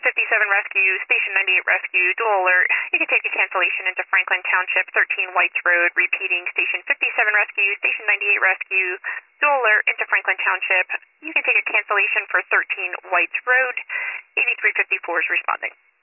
Rescue, Station 98 Rescue, dual alert. You can take a cancellation into Franklin Township, 13 Whites Road, repeating Station 57 Rescue, Station 98 Rescue, dual alert into Franklin Township. You can take a cancellation for 13 Whites Road. 8354 is responding.